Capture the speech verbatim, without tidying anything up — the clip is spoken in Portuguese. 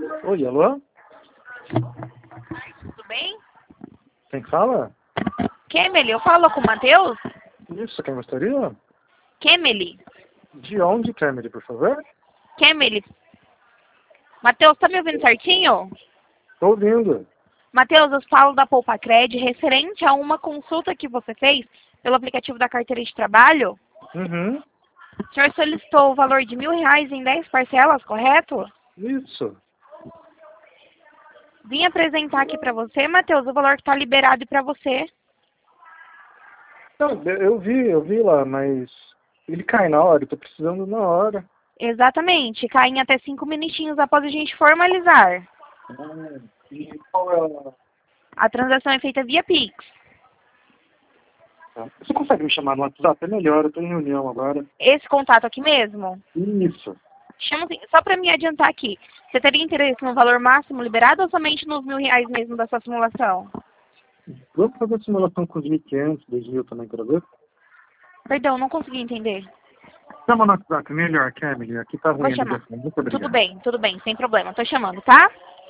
Oi, alô? Tudo bem? Quem fala? Kemely, eu falo com o Matheus? Isso, quem gostaria? Kemely. De onde, Kemely, por favor? Kemely. Matheus, tá me ouvindo certinho? Tô ouvindo. Matheus, eu falo da Poupa Cred referente a uma consulta que você fez pelo aplicativo da carteira de trabalho. Uhum. O senhor solicitou o valor de mil reais em dez parcelas, correto? Isso. Vim apresentar aqui pra você, Matheus, o valor que tá liberado para você. Não, eu eu vi, eu vi lá, mas ele cai na hora, eu tô precisando na hora. Exatamente, cai em até cinco minutinhos após a gente formalizar. Ah, e qual é A transação é feita via Pix. a... Você consegue me chamar no WhatsApp? É melhor, eu tô em reunião agora. Esse contato aqui mesmo? Isso. Chama assim, só para me adiantar aqui, você teria interesse no valor máximo liberado ou somente nos mil reais mesmo da sua simulação? Vamos fazer a simulação com os mil e quinhentos, dois mil também, para ver? Perdão, não consegui entender. Chama no WhatsApp, melhor, Kemely. Aqui tá Vou ruim a chamar. ligação. Muito obrigado. Tudo bem, tudo bem, sem problema. Tô chamando, tá?